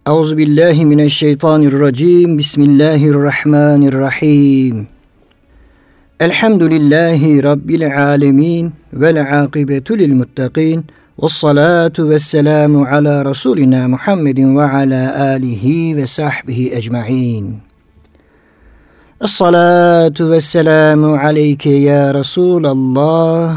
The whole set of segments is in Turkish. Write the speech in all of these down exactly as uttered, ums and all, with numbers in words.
Euzubillahimineşşeytanirracim. Bismillahirrahmanirrahim. Elhamdülillahi Rabbil alemin. Vel akibetu lil muttaqin. Vessalatu vesselamu ala Resulina Muhammedin ve ala alihi ve sahbihi ecma'in. Esselatu vesselamu aleyke ya Resulallah.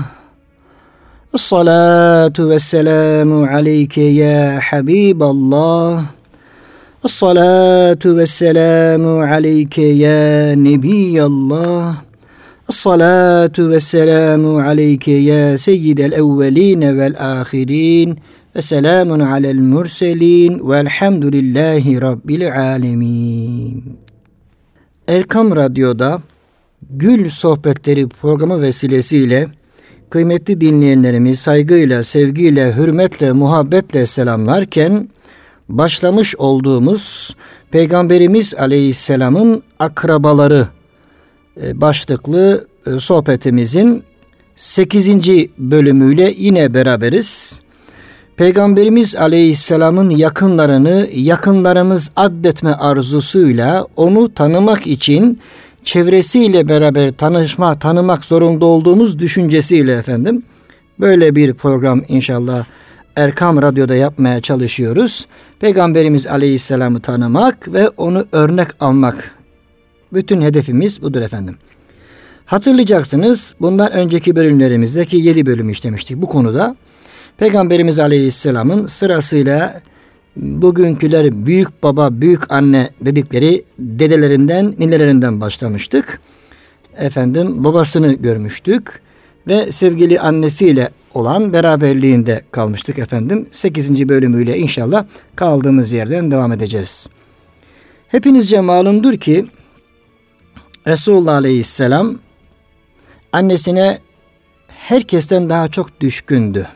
Esselatu vesselamu aleyke ya Habiballah. Esselatu vesselamu aleyke ya Nebiyallah. Esselatu vesselamu aleyke ya seyyidel evveline vel ahirin. Ve selamun alel murselin velhamdülillahi rabbil alemin. Erkam Radyo'da Gül Sohbetleri programı vesilesiyle kıymetli dinleyenlerimi saygıyla, sevgiyle, hürmetle, muhabbetle selamlarken başlamış olduğumuz Peygamberimiz Aleyhisselam'ın akrabaları başlıklı sohbetimizin sekizinci bölümüyle yine beraberiz. Peygamberimiz Aleyhisselam'ın yakınlarını yakınlarımız addetme arzusuyla onu tanımak için çevresiyle beraber tanışma, tanımak zorunda olduğumuz düşüncesiyle efendim böyle bir program inşallah Erkam Radyo'da yapmaya çalışıyoruz. Peygamberimiz Aleyhisselam'ı tanımak ve onu örnek almak. Bütün hedefimiz budur efendim. Hatırlayacaksınız bundan önceki bölümlerimizdeki yedi bölüm işlemiştik bu konuda. Peygamberimiz Aleyhisselam'ın sırasıyla bugünküler büyük baba, büyük anne dedikleri dedelerinden, ninelerinden başlamıştık. Efendim babasını görmüştük ve sevgili annesiyle olan beraberliğinde kalmıştık efendim. sekizinci bölümüyle inşallah kaldığımız yerden devam edeceğiz. Hepinizce malumdur ki Resulullah Aleyhisselam annesine herkesten daha çok düşkündü.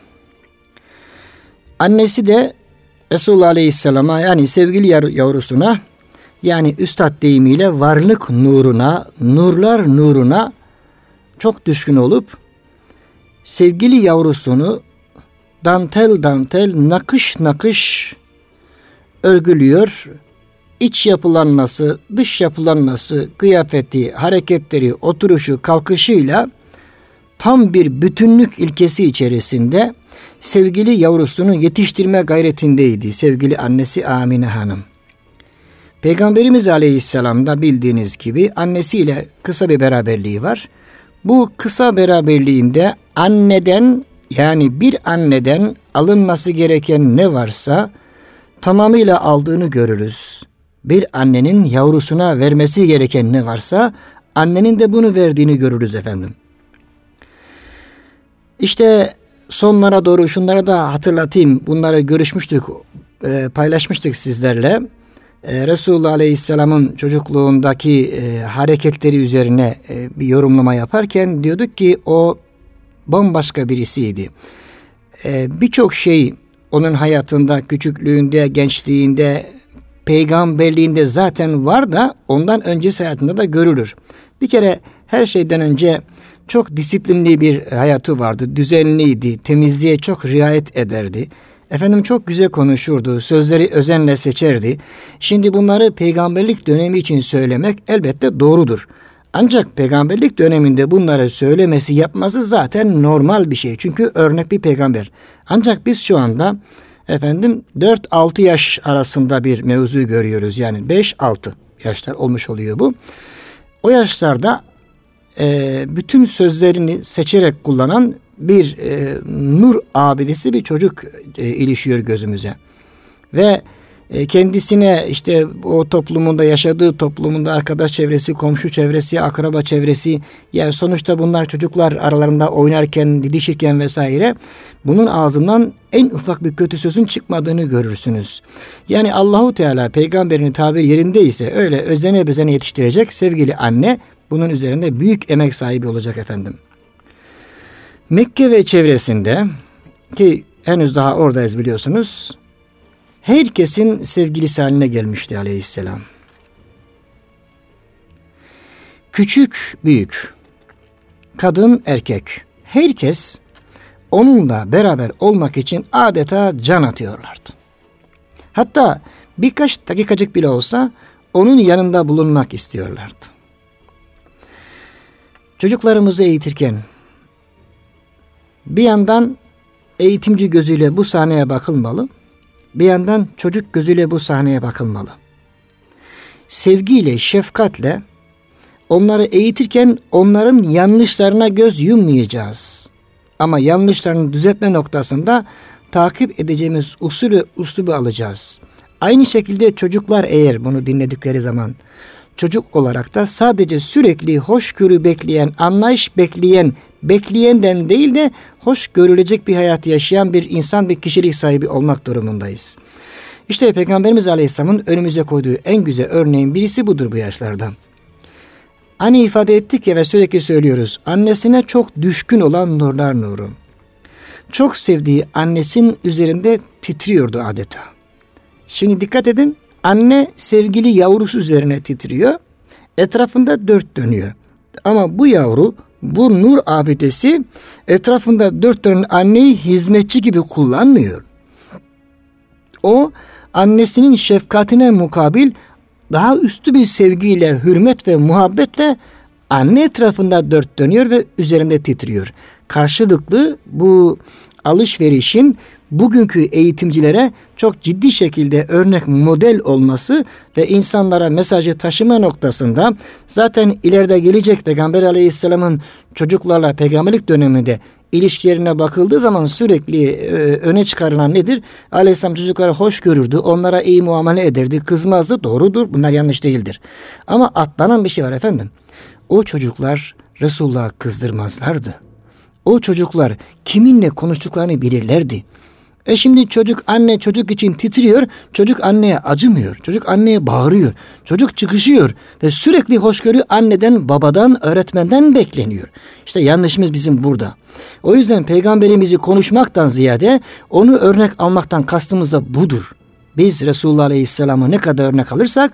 Annesi de Resulullah Aleyhisselam'a yani sevgili yavrusuna yani üstad deyimiyle varlık nuruna, nurlar nuruna çok düşkün olup sevgili yavrusunu dantel dantel, nakış nakış örgülüyor. İç yapılanması, dış yapılanması, kıyafeti, hareketleri, oturuşu, kalkışıyla tam bir bütünlük ilkesi içerisinde sevgili yavrusunu yetiştirme gayretindeydi sevgili annesi Amine Hanım. Peygamberimiz Aleyhisselam'da bildiğiniz gibi annesiyle kısa bir beraberliği var. Bu kısa beraberliğinde anneden yani bir anneden alınması gereken ne varsa tamamıyla aldığını görürüz. Bir annenin yavrusuna vermesi gereken ne varsa annenin de bunu verdiğini görürüz efendim. İşte sonlara doğru şunları da hatırlatayım. Bunları görüşmüştük, e, paylaşmıştık sizlerle. E, Resulullah Aleyhisselam'ın çocukluğundaki e, hareketleri üzerine e, bir yorumlama yaparken diyorduk ki o bambaşka birisiydi. E, Birçok şey onun hayatında, küçüklüğünde, gençliğinde, peygamberliğinde zaten var da ondan öncesi hayatında da görülür. Bir kere her şeyden önce çok disiplinli bir hayatı vardı. Düzenliydi. Temizliğe çok riayet ederdi. Efendim çok güzel konuşurdu. Sözleri özenle seçerdi. Şimdi bunları peygamberlik dönemi için söylemek elbette doğrudur. Ancak peygamberlik döneminde bunları söylemesi, yapması zaten normal bir şey. Çünkü örnek bir peygamber. Ancak biz şu anda efendim dört altı yaş arasında bir mevzu görüyoruz. Yani beş altı yaşlar olmuş oluyor bu. O yaşlarda e, bütün sözlerini seçerek kullanan bir e, nur abidesi bir çocuk e, ilişiyor gözümüze. Ve e, kendisine işte o toplumunda, yaşadığı toplumunda arkadaş çevresi, komşu çevresi, akraba çevresi, yani sonuçta bunlar çocuklar aralarında oynarken, didişirken vesaire bunun ağzından en ufak bir kötü sözün çıkmadığını görürsünüz. Yani Allahu Teala peygamberin tabir yerindeyse öyle özene bezene yetiştirecek sevgili anne bunun üzerinde büyük emek sahibi olacak efendim. Mekke ve çevresinde ki henüz daha oradayız biliyorsunuz. Herkesin sevgilisi haline gelmişti Aleyhisselam. Küçük, büyük, kadın, erkek, herkes onunla beraber olmak için adeta can atıyorlardı. Hatta birkaç dakikacık bile olsa onun yanında bulunmak istiyorlardı. Çocuklarımızı eğitirken bir yandan eğitimci gözüyle bu sahneye bakılmalı, bir yandan çocuk gözüyle bu sahneye bakılmalı. Sevgiyle, şefkatle onları eğitirken onların yanlışlarına göz yummayacağız. Ama yanlışlarını düzeltme noktasında takip edeceğimiz usulü, uslubu alacağız. Aynı şekilde çocuklar eğer bunu dinledikleri zaman çocuk olarak da sadece sürekli hoşgörü bekleyen, anlayış bekleyen, bekleyenden değil de hoş görülecek bir hayat yaşayan bir insan, bir kişilik sahibi olmak durumundayız. İşte Peygamberimiz Aleyhisselam'ın önümüze koyduğu en güzel örneğin birisi budur bu yaşlarda. Hani ifade ettik ya ve sürekli söylüyoruz. Annesine çok düşkün olan nurlar nuru. Çok sevdiği annesinin üzerinde titriyordu adeta. Şimdi dikkat edin. Anne sevgili yavrusu üzerine titriyor. Etrafında dört dönüyor. Ama bu yavru, bu nur abidesi etrafında dört dönen anneyi hizmetçi gibi kullanmıyor. O annesinin şefkatine mukabil daha üstü bir sevgiyle, hürmet ve muhabbetle anne etrafında dört dönüyor ve üzerinde titriyor. Karşılıklı bu alışverişin bugünkü eğitimcilere çok ciddi şekilde örnek model olması ve insanlara mesajı taşıma noktasında zaten ileride gelecek Peygamber Aleyhisselam'ın çocuklarla peygamberlik döneminde ilişkilerine bakıldığı zaman sürekli e, öne çıkarılan nedir? Aleyhisselam çocuklara hoş görürdü, onlara iyi muamele ederdi, kızmazdı. Doğrudur, bunlar yanlış değildir. Ama atlanan bir şey var efendim. O çocuklar Resulullah'ı kızdırmazlardı. O çocuklar kiminle konuştuklarını bilirlerdi. E şimdi çocuk anne çocuk için titriyor, çocuk anneye acımıyor, çocuk anneye bağırıyor, çocuk çıkışıyor ve sürekli hoşgörü anneden, babadan, öğretmenden bekleniyor. İşte yanlışımız bizim burada. O yüzden peygamberimizi konuşmaktan ziyade onu örnek almaktan kastımız da budur. Biz Resulullah Aleyhisselam'ı ne kadar örnek alırsak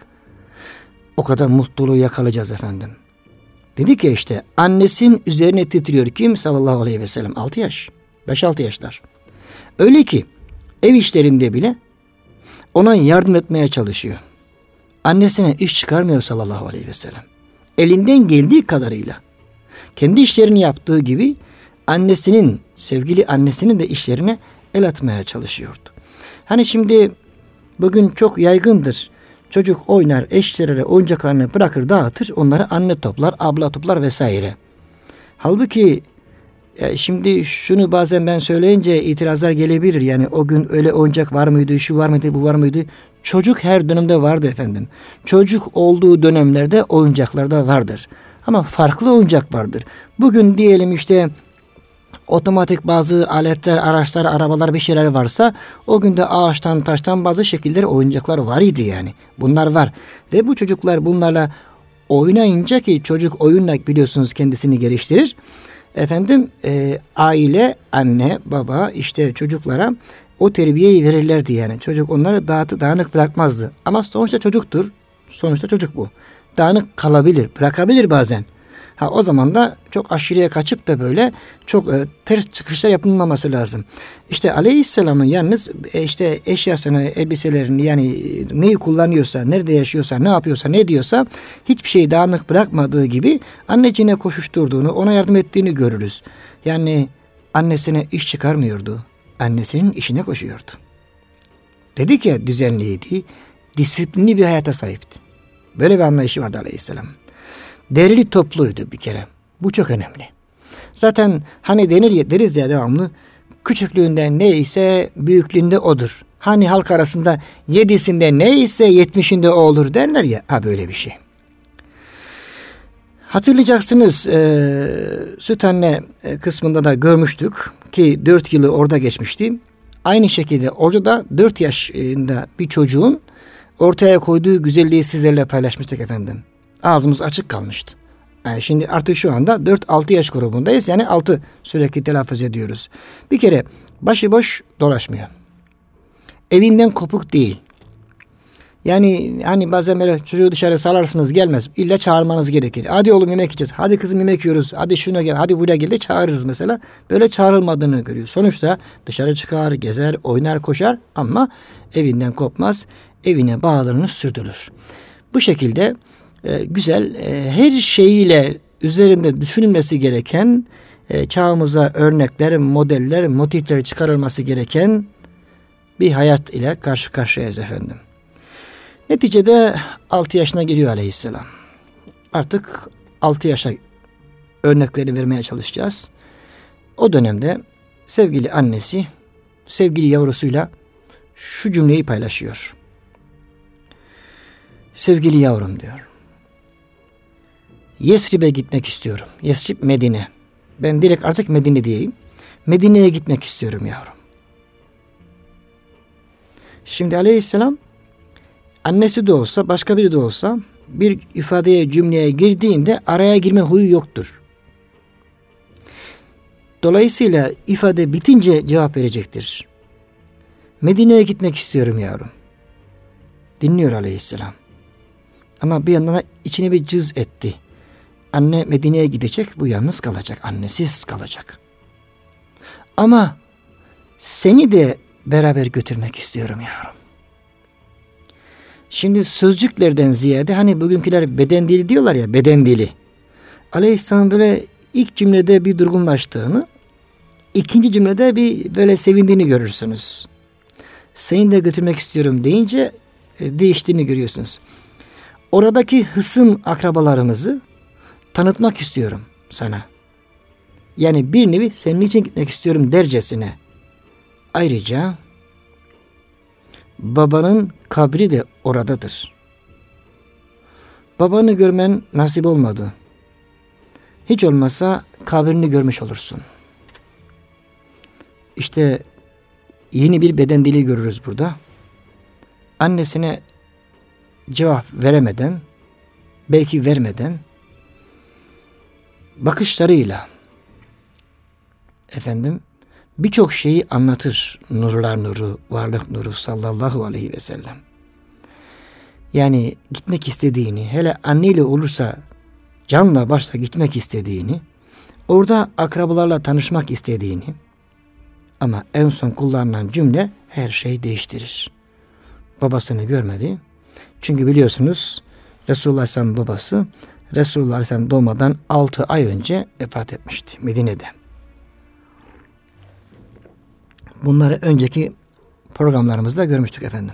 o kadar mutluluğu yakalayacağız efendim. Dedi ki işte annesinin üzerine titriyor kim? Sallallahu aleyhi ve sellem altı yaş, beş altı yaşlar. Öyle ki ev işlerinde bile ona yardım etmeye çalışıyor. Annesine iş çıkarmıyor sallallahu aleyhi ve sellem. Elinden geldiği kadarıyla kendi işlerini yaptığı gibi annesinin, sevgili annesinin de işlerine el atmaya çalışıyordu. Hani şimdi bugün çok yaygındır. Çocuk oynar, eşleriyle oyuncaklarını bırakır, dağıtır. Onları anne toplar, abla toplar vesaire. Halbuki e, şimdi şunu bazen ben söyleyince itirazlar gelebilir. Yani o gün öyle oyuncak var mıydı, şu var mıydı, bu var mıydı? Çocuk her dönemde vardı efendim. Çocuk olduğu dönemlerde oyuncaklar da vardır. Ama farklı oyuncak vardır. Bugün diyelim işte otomatik bazı aletler, araçlar, arabalar bir şeyler varsa o günde ağaçtan, taştan bazı şekiller, oyuncaklar var idi yani. Bunlar var. Ve bu çocuklar bunlarla oynayınca ki çocuk oyunla biliyorsunuz kendisini geliştirir. Efendim e, aile, anne, baba işte çocuklara o terbiyeyi verirlerdi yani. Çocuk onları dağıtı, dağınık bırakmazdı. Ama sonuçta çocuktur. Sonuçta çocuk bu. Dağınık kalabilir, bırakabilir bazen. Ha o zaman da çok aşırıya kaçıp da böyle çok e, ters çıkışlar yapılmaması lazım. İşte Aleyhisselam'ın yalnız e, işte eşyasını, elbiselerini yani e, neyi kullanıyorsa, nerede yaşıyorsa, ne yapıyorsa, ne diyorsa hiçbir şeyi dağınık bırakmadığı gibi anneciğine koşuşturduğunu, ona yardım ettiğini görürüz. Yani annesine iş çıkarmıyordu. Annesinin işine koşuyordu. Dedik ya düzenliydi, disiplinli bir hayata sahipti. Böyle bir anlayışı vardı Aleyhisselam. Derli topluydu bir kere. Bu çok önemli. Zaten hani denir ya, deriz ya devamlı küçüklüğünde neyse büyüklüğünde odur. Hani halk arasında yedisinde neyse yetmişinde o olur derler ya. Ha böyle bir şey. Hatırlayacaksınız e, süt anne kısmında da görmüştük ki dört yılı orada geçmişti. Aynı şekilde orada da dört yaşında bir çocuğun ortaya koyduğu güzelliği sizlerle paylaşmıştık efendim. Ağzımız açık kalmıştı. Yani şimdi artık şu anda dört altı yaş grubundayız. Yani altı sürekli telaffuz ediyoruz. Bir kere başıboş dolaşmıyor. Evinden kopuk değil. Yani hani bazen böyle çocuğu dışarı salarsınız gelmez. İlla çağırmanız gerekir. Hadi oğlum yemek yiyeceğiz. Hadi kızım yemek yiyoruz. Hadi şuna gel. Hadi buraya gel de çağırırız mesela. Böyle çağrılmadığını görüyor. Sonuçta dışarı çıkar, gezer, oynar, koşar ama evinden kopmaz. evine bağlarını sürdürür. Bu şekilde e, güzel, e, her şeyiyle üzerinde düşünülmesi gereken, e, çağımıza örnekler, modeller, motifler çıkarılması gereken bir hayat ile karşı karşıyayız efendim. Neticede altı yaşına giriyor aleyhisselam. Artık altı yaşa örnekleri vermeye çalışacağız. O dönemde sevgili annesi, sevgili yavrusuyla şu cümleyi paylaşıyor. Sevgili yavrum diyor. Yesrib'e gitmek istiyorum. Yesrib Medine. Ben direkt artık Medine diyeyim. Medine'ye gitmek istiyorum yavrum. Şimdi aleyhisselam annesi de olsa, başka biri de olsa bir ifadeye, cümleye girdiğinde araya girme huyu yoktur. Dolayısıyla ifade bitince cevap verecektir. Medine'ye gitmek istiyorum yavrum. Dinliyor aleyhisselam. Ama bir yandan içine bir cız etti. Anne Medine'ye gidecek, bu yalnız kalacak, annesiz kalacak. Ama seni de beraber götürmek istiyorum yavrum. Şimdi sözcüklerden ziyade hani bugünküler beden dili diyorlar ya, beden dili. Aleyhisselam böyle ilk cümlede bir durgunlaştığını, ikinci cümlede bir böyle sevindiğini görürsünüz. Seni de götürmek istiyorum deyince e, değiştiğini görüyorsunuz. Oradaki hısım akrabalarımızı tanıtmak istiyorum sana. Yani bir nevi senin için gitmek istiyorum dercesine. Ayrıca babanın kabri de oradadır. Babanı görmen nasip olmadı. Hiç olmazsa kabrini görmüş olursun. İşte yeni bir beden dili görürüz burada. Annesine cevap veremeden, belki vermeden, bakışlarıyla efendim birçok şeyi anlatır. Nurlar nuru, varlık nuru sallallahu aleyhi ve sellem. Yani gitmek istediğini, hele anneyle olursa canla başla gitmek istediğini, orada akrabalarla tanışmak istediğini, ama en son kullanılan cümle her şeyi değiştirir. Babasını görmedi. Çünkü biliyorsunuz Resulullah Aleyhisselam babası Resulullah Aleyhisselam doğmadan altı ay önce vefat etmişti Medine'de. Bunları önceki programlarımızda görmüştük efendim.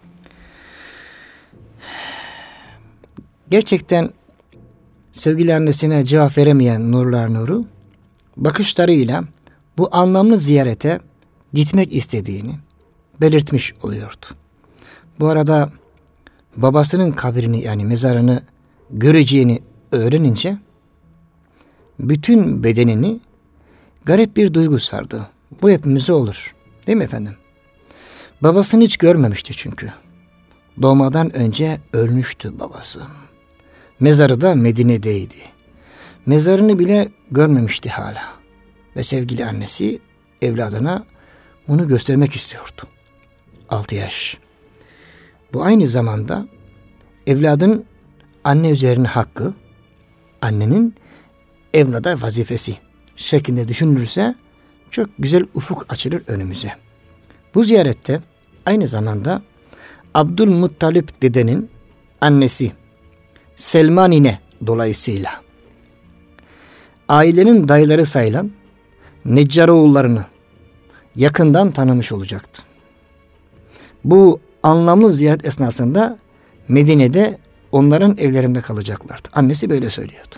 Gerçekten sevgili annesine cevap veremeyen nurlar nuru bakışlarıyla bu anlamlı ziyarete gitmek istediğini belirtmiş oluyordu. Bu arada babasının kabrini, yani mezarını göreceğini öğrenince bütün bedenini garip bir duygu sardı. Bu hepimize olur. Değil mi efendim? Babasını hiç görmemişti çünkü. Doğmadan önce ölmüştü babası. Mezarı da Medine'deydi. Mezarını bile görmemişti hala. Ve sevgili annesi evladına bunu göstermek istiyordu. Altı yaş. Bu aynı zamanda evladın anne üzerine hakkı, annenin evlada vazifesi şeklinde düşünülürse çok güzel ufuk açılır önümüze. Bu ziyarette aynı zamanda Abdülmuttalip dedenin annesi Selma nine dolayısıyla ailenin dayıları sayılan Neccaroğullarını yakından tanımış olacaktı. Bu anlamlı ziyaret esnasında Medine'de onların evlerinde kalacaklardı. Annesi böyle söylüyordu.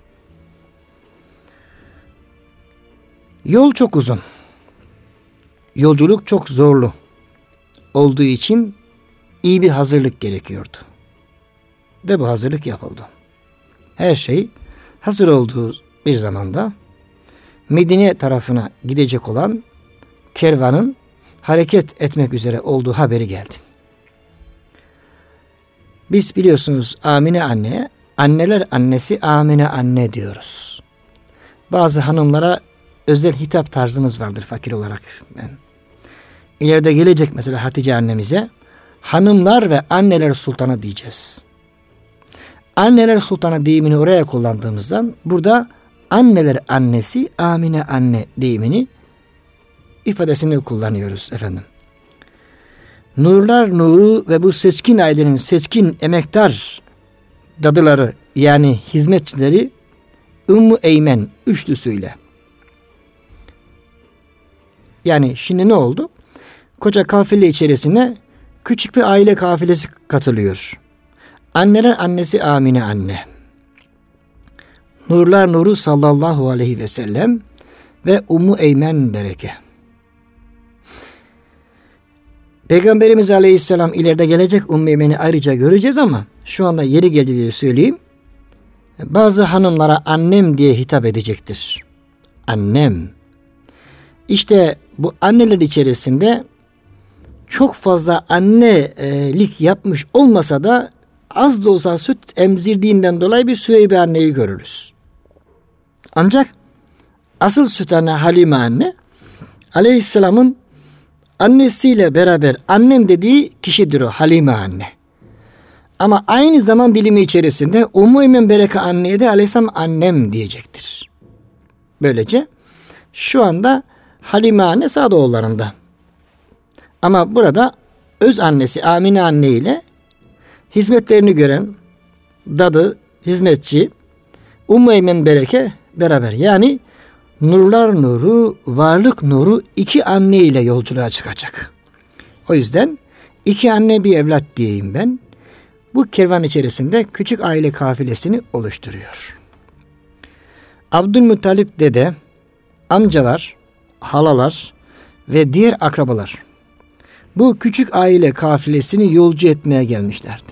Yol çok uzun. Yolculuk çok zorlu olduğu için iyi bir hazırlık gerekiyordu. Ve bu hazırlık yapıldı. Her şey hazır olduğu bir zamanda Medine tarafına gidecek olan kervanın hareket etmek üzere olduğu haberi geldi. Biz biliyorsunuz Amine anneye, anneler annesi Amine anne diyoruz. Bazı hanımlara özel hitap tarzımız vardır fakir olarak. Ben. İleride gelecek mesela Hatice annemize hanımlar ve anneler sultanı diyeceğiz. Anneler sultanı deyimini oraya kullandığımızdan burada anneler annesi Amine anne deyimini ifadesini kullanıyoruz efendim. Nurlar nuru ve bu seçkin ailenin seçkin emektar dadıları yani hizmetçileri Ümmü Eymen üçlüsüyle. Yani şimdi ne oldu? Koca kafile içerisine küçük bir aile kafilesi katılıyor. Anneler annesi Amine anne. Nurlar nuru sallallahu aleyhi ve sellem ve Ümmü Eymen bereke. Peygamberimiz aleyhisselam ileride gelecek, Ümmü Eymen'i ayrıca göreceğiz ama şu anda yeri geldi diye söyleyeyim. Bazı hanımlara annem diye hitap edecektir. Annem. İşte bu anneler içerisinde çok fazla annelik yapmış olmasa da az da olsa süt emzirdiğinden dolayı bir Süheybe anneyi görürüz. Ancak asıl süt anne Halime anne aleyhisselamın annesiyle beraber annem dediği kişidir o Halime anne. Ama aynı zaman dilimi içerisinde Ümmü Eymen bereke anneye de aleyhisselam annem diyecektir. Böylece şu anda Halime anne Sağdoğullarında. Ama burada öz annesi Amine anne ile hizmetlerini gören dadı, hizmetçi Ümmü Eymen bereke beraber. Yani nurlar nuru, varlık nuru iki anne ile yolculuğa çıkacak. O yüzden iki anne bir evlat diyeyim ben. Bu kervan içerisinde küçük aile kafilesini oluşturuyor. Abdülmuttalip dede, amcalar, halalar ve diğer akrabalar bu küçük aile kafilesini yolcu etmeye gelmişlerdi.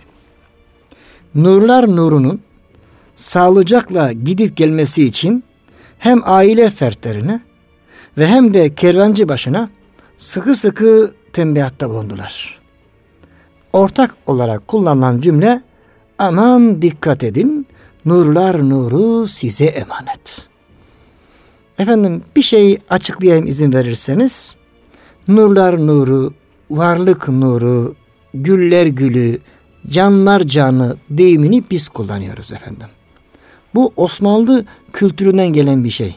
Nurlar nurunun sağlıcakla gidip gelmesi için hem aile fertlerine ve hem de kervancı başına sıkı sıkı tembihatta bulundular. Ortak olarak kullanılan cümle aman dikkat edin, nurlar nuru size emanet. Efendim bir şey açıklayayım izin verirseniz. Nurlar nuru, varlık nuru, güller gülü, canlar canı deyimini biz kullanıyoruz efendim. Bu Osmanlı kültüründen gelen bir şey.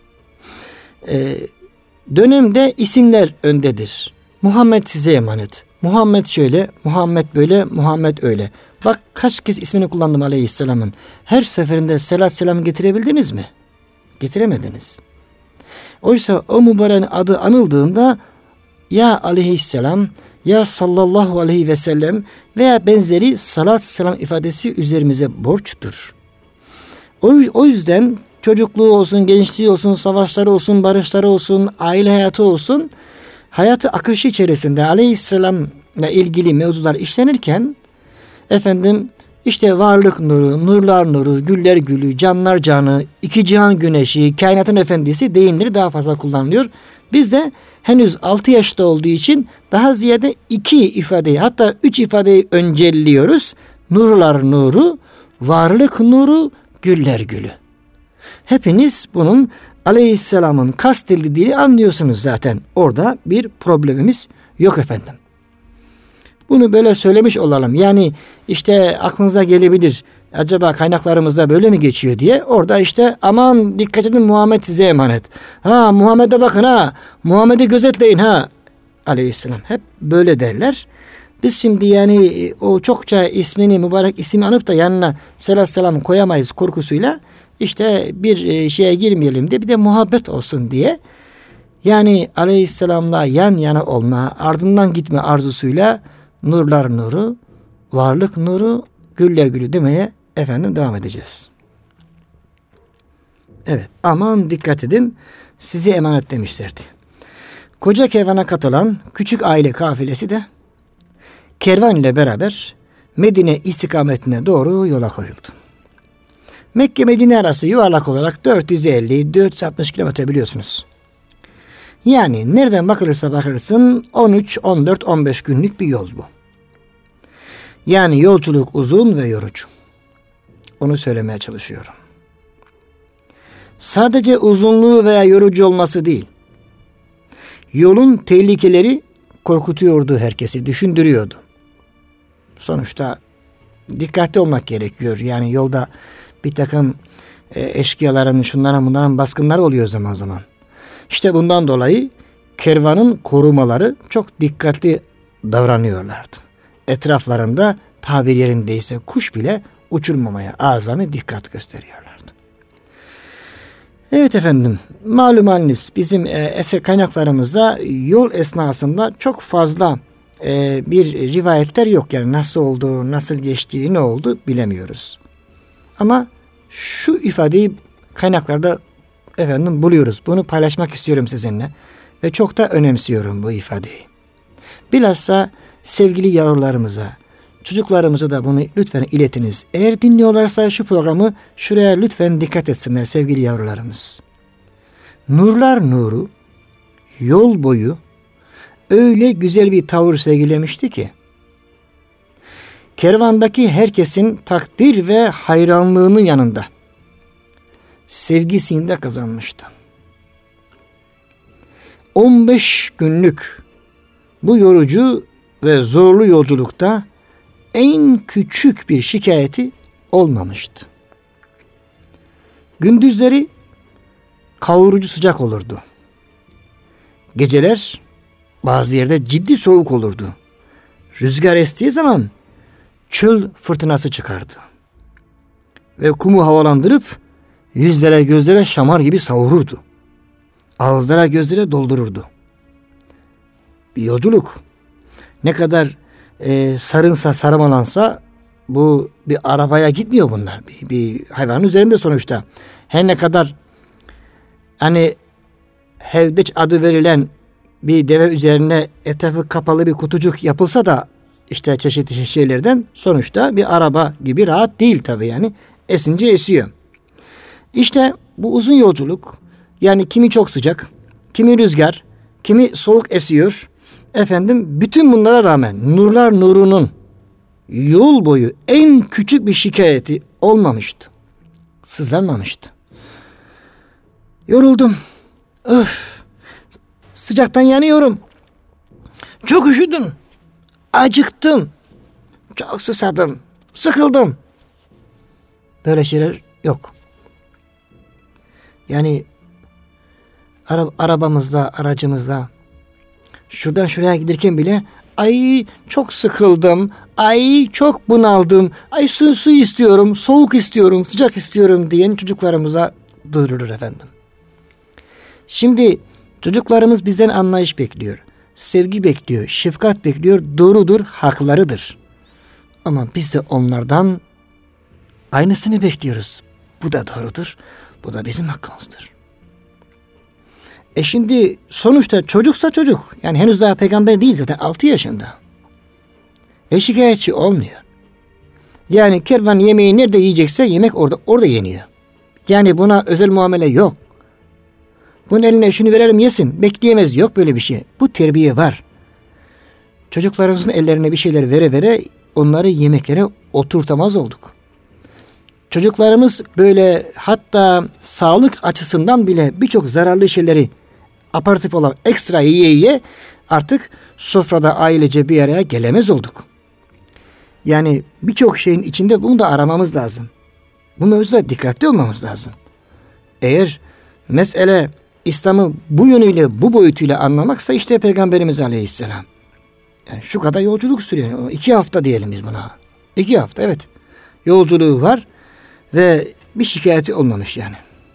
Ee, dönemde isimler öndedir. Muhammed size emanet. Muhammed şöyle, Muhammed böyle, Muhammed öyle. Bak kaç kez ismini kullandım aleyhisselamın. Her seferinde selat selam getirebildiniz mi? Getiremediniz. Oysa o mübareğin adı anıldığında ya aleyhisselam, ya sallallahu aleyhi ve sellem veya benzeri salat selam ifadesi üzerimize borçtur. O, o yüzden çocukluğu olsun, gençliği olsun, savaşları olsun, barışları olsun, aile hayatı olsun, hayatı akışı içerisinde aleyhisselamla ilgili mevzular işlenirken efendim işte varlık nuru, nurlar nuru, güller gülü, canlar canı, iki cihan güneşi, kainatın efendisi deyimleri daha fazla kullanılıyor. Biz de henüz altı yaşta olduğu için daha ziyade iki ifadeyi, hatta üç ifadeyi öncelliyoruz. Nurlar nuru, varlık nuru, güller gülü. Hepiniz bunun aleyhisselamın kastedildiğini anlıyorsunuz zaten. Orada bir problemimiz yok efendim. Bunu böyle söylemiş olalım. Yani işte aklınıza gelebilir. Acaba kaynaklarımızda böyle mi geçiyor diye. Orada işte aman dikkat edin Muhammed size emanet. Ha Muhammed'e bakın ha. Muhammed'i gözetleyin ha. Aleyhisselam. Hep böyle derler. Biz şimdi yani o çokça ismini mübarek ismi anıp da yanına selat selam koyamayız korkusuyla. İşte bir şeye girmeyelim diye bir de muhabbet olsun diye. Yani aleyhisselamla yan yana olma, ardından gitme arzusuyla nurlar nuru, varlık nuru, güller gülü demeye efendim devam edeceğiz. Evet, aman dikkat edin, sizi emanet demişlerdi. Koca kervana katılan küçük aile kafilesi de kervan ile beraber Medine istikametine doğru yola koyuldu. Mekke Medine arası yuvarlak olarak dört yüz elli dört yüz altmış kilometre biliyorsunuz. Yani nereden bakılırsa bakılsın on üç, on dört, on beş günlük bir yol bu. Yani yolculuk uzun ve yorucu. Onu söylemeye çalışıyorum. Sadece uzunluğu veya yorucu olması değil. Yolun tehlikeleri korkutuyordu herkesi, düşündürüyordu. Sonuçta dikkatli olmak gerekiyor. Yani yolda bir takım e, eşkıyaların, şunların bunların baskınları oluyor zaman zaman. İşte bundan dolayı kervanın korumaları çok dikkatli davranıyorlardı. Etraflarında tabir yerindeyse kuş bile uçurmamaya azami dikkat gösteriyorlardı. Evet efendim, malum haliniz bizim e, eser kaynaklarımızda yol esnasında çok fazla e, bir rivayetler yok. Yani nasıl oldu, nasıl geçtiği, ne oldu bilemiyoruz. Ama şu ifadeyi kaynaklarda efendim buluyoruz. Bunu paylaşmak istiyorum sizinle ve çok da önemsiyorum bu ifadeyi. Bilhassa sevgili yavrularımıza, çocuklarımıza da bunu lütfen iletiniz. Eğer dinliyorlarsa şu programı şuraya lütfen dikkat etsinler sevgili yavrularımız. Nurlar nuru yol boyu öyle güzel bir tavır sergilemişti ki kervandaki herkesin takdir ve hayranlığının yanında sevgisini de kazanmıştı. on beş günlük bu yorucu ve zorlu yolculukta en küçük bir şikayeti olmamıştı. Gündüzleri kavurucu sıcak olurdu. Geceler bazı yerde ciddi soğuk olurdu. Rüzgar estiği zaman çöl fırtınası çıkardı. Ve kumu havalandırıp yüzlere gözlere şamar gibi savururdu. Ağızlara gözlere doldururdu. Bir yolculuk. Ne kadar e, sarınsa sarmalansa bu bir arabaya gitmiyor bunlar. Bir, bir hayvanın üzerinde sonuçta. Her ne kadar hani hevdeç adı verilen bir deve üzerine etrafı kapalı bir kutucuk yapılsa da işte çeşitli şeylerden sonuçta bir araba gibi rahat değil tabii yani. Esince esiyor. İşte bu uzun yolculuk yani kimi çok sıcak, kimi rüzgar, kimi soğuk esiyor. Efendim bütün bunlara rağmen nurlar nurunun yol boyu en küçük bir şikayeti olmamıştı. Sızlanmamıştı. Yoruldum. Öf. Sıcaktan yanıyorum. Çok üşüdüm. Acıktım. Çok susadım. Sıkıldım. Böyle şeyler yok. Yani ara, arabamızda, aracımızda şuradan şuraya giderken bile ay çok sıkıldım, ay çok bunaldım, ay su, su istiyorum, soğuk istiyorum, sıcak istiyorum diyen çocuklarımıza duyurulur efendim. Şimdi çocuklarımız bizden anlayış bekliyor, sevgi bekliyor, şefkat bekliyor, doğrudur, haklarıdır. Ama biz de onlardan aynısını bekliyoruz. Bu da doğrudur, bu da bizim hakkımızdır. E şimdi sonuçta çocuksa çocuk. Yani henüz daha peygamber değil zaten altı yaşında. Ve şikayetçi olmuyor. Yani kervan yemeği nerede yiyecekse yemek orada orada yeniyor. Yani buna özel muamele yok. Bunun eline şunu verelim yesin. Bekleyemez. Yok böyle bir şey. Bu terbiye var. Çocuklarımızın ellerine bir şeyler vere vere onları yemeklere oturtamaz olduk. Çocuklarımız böyle hatta sağlık açısından bile birçok zararlı şeyleri aparatif olan ekstra yiye yiye artık sofrada ailece bir araya gelemez olduk. Yani birçok şeyin içinde bunu da aramamız lazım. Bu mevzuda dikkatli olmamız lazım. Eğer mesele İslam'ı bu yönüyle, bu boyutuyla anlamaksa işte Peygamberimiz Aleyhisselam. Yani şu kadar yolculuk sürüyor. İki hafta diyelim biz buna. İki hafta evet. Yolculuğu var ve bir şikayeti olmamış yani.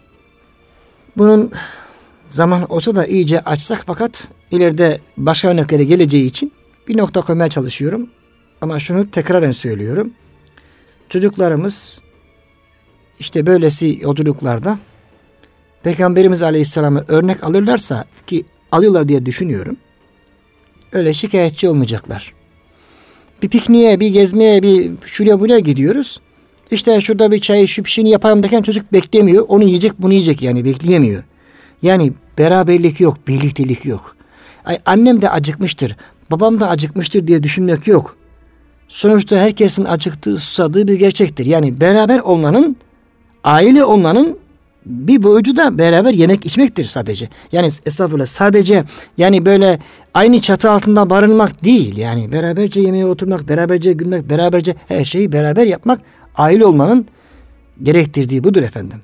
Bunun zaman olsa da iyice açsak fakat ileride başka örneklere geleceği için bir nokta koymaya çalışıyorum. Ama şunu tekraren söylüyorum. Çocuklarımız işte böylesi yolculuklarda Peygamberimiz Aleyhisselam'ı örnek alırlarsa ki alıyorlar diye düşünüyorum. Öyle şikayetçi olmayacaklar. Bir pikniğe, bir gezmeye, bir şuraya buraya gidiyoruz. İşte şurada bir çay, şu pişini yapalım derken çocuk beklemiyor. Onu yiyecek, bunu yiyecek yani bekleyemiyor. Yani beraberlik yok, birliktelik yok. Ay, annem de acıkmıştır, babam da acıkmıştır diye düşünmek yok. Sonuçta herkesin acıktığı, susadığı bir gerçektir. Yani beraber olmanın, aile olmanın bir boyutu da beraber yemek içmektir sadece. Yani estağfurullah sadece yani böyle aynı çatı altında barınmak değil. Yani beraberce yemeğe oturmak, beraberce gülmek, beraberce her şeyi beraber yapmak aile olmanın gerektirdiği budur efendim.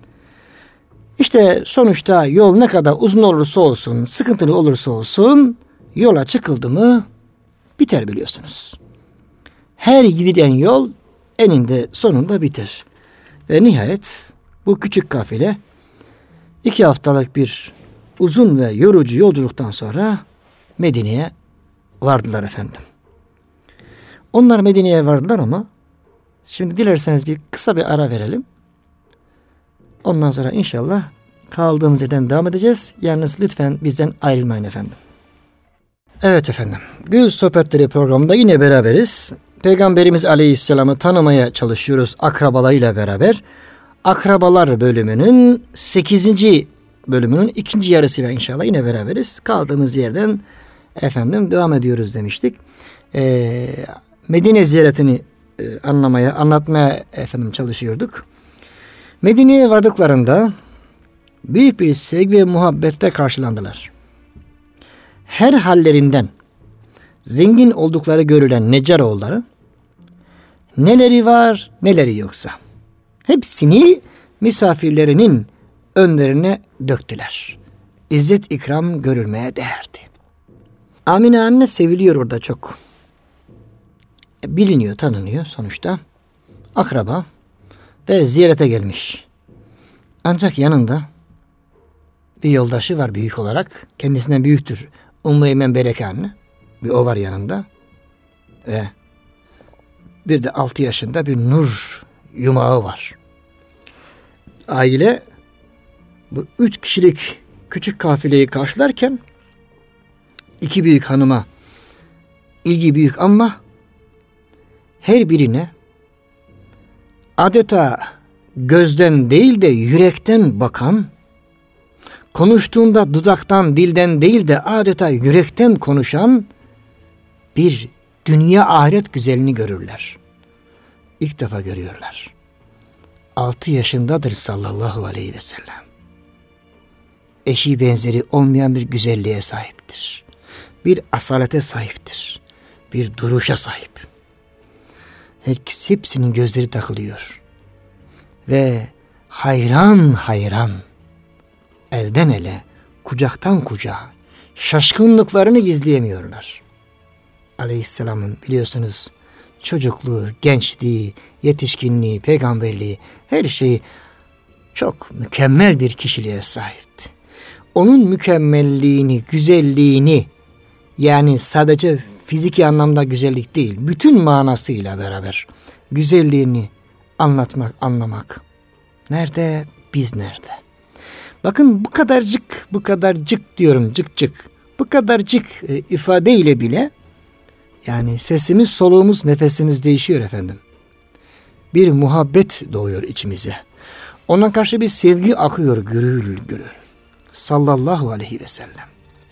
İşte sonuçta yol ne kadar uzun olursa olsun, sıkıntılı olursa olsun yola çıkıldı mı biter biliyorsunuz. Her gidilen yol eninde sonunda biter. Ve nihayet bu küçük kafile iki haftalık bir uzun ve yorucu yolculuktan sonra Medine'ye vardılar efendim. Onlar Medine'ye vardılar ama şimdi dilerseniz bir kısa bir ara verelim. Ondan sonra inşallah kaldığımız yerden devam edeceğiz. Yalnız lütfen bizden ayrılmayın efendim. Evet efendim. Gül Sohbetleri programında yine beraberiz. Peygamberimiz Aleyhisselam'ı tanımaya çalışıyoruz akrabalarıyla beraber. Akrabalar bölümünün sekizinci bölümünün ikinci yarısıyla inşallah yine beraberiz. Kaldığımız yerden efendim devam ediyoruz demiştik. Ee, Medine ziyaretini e, anlamaya, anlatmaya efendim çalışıyorduk. Medine'ye vardıklarında büyük bir sevgi ve muhabbetle karşılandılar. Her hallerinden zengin oldukları görülen Neccaroğulları neleri var neleri yoksa hepsini misafirlerinin önlerine döktüler. İzzet ikram görülmeye değerdi. Amine anne seviliyor orada çok. Biliniyor, tanınıyor sonuçta. Akraba ve ziyarete gelmiş. Ancak yanında bir yoldaşı var büyük olarak. Kendisinden büyüktür. Ümmü Eymen Bereke anne. Bir o var yanında. Ve bir de altı yaşında bir Nur yumağı var. Aile bu üç kişilik küçük kafileyi karşılarken iki büyük hanıma ilgi büyük ama her birine adeta gözden değil de yürekten bakan, konuştuğunda dudaktan, dilden değil de adeta yürekten konuşan bir dünya ahiret güzelini görürler. İlk defa görüyorlar. Altı yaşındadır sallallahu aleyhi ve sellem. Eşi benzeri olmayan bir güzelliğe sahiptir. Bir asalete sahiptir. Bir duruşa sahip. Herkes hepsinin gözleri takılıyor. Ve hayran hayran, elden ele, kucaktan kucağa, şaşkınlıklarını gizleyemiyorlar. Aleyhisselam'ın biliyorsunuz çocukluğu, gençliği, yetişkinliği, peygamberliği, her şeyi çok mükemmel bir kişiliğe sahipti. Onun mükemmelliğini, güzelliğini, yani sadece fiziki anlamda güzellik değil, bütün manasıyla beraber güzelliğini anlatmak, anlamak. Nerede? Biz nerede? Bakın bu kadarcık, bu kadarcık diyorum, cık cık. Bu kadarcık e, ifadeyle bile yani sesimiz, soluğumuz, nefesimiz değişiyor efendim. Bir muhabbet doğuyor içimize. Ona karşı bir sevgi akıyor gürül gürül. Sallallahu aleyhi ve sellem.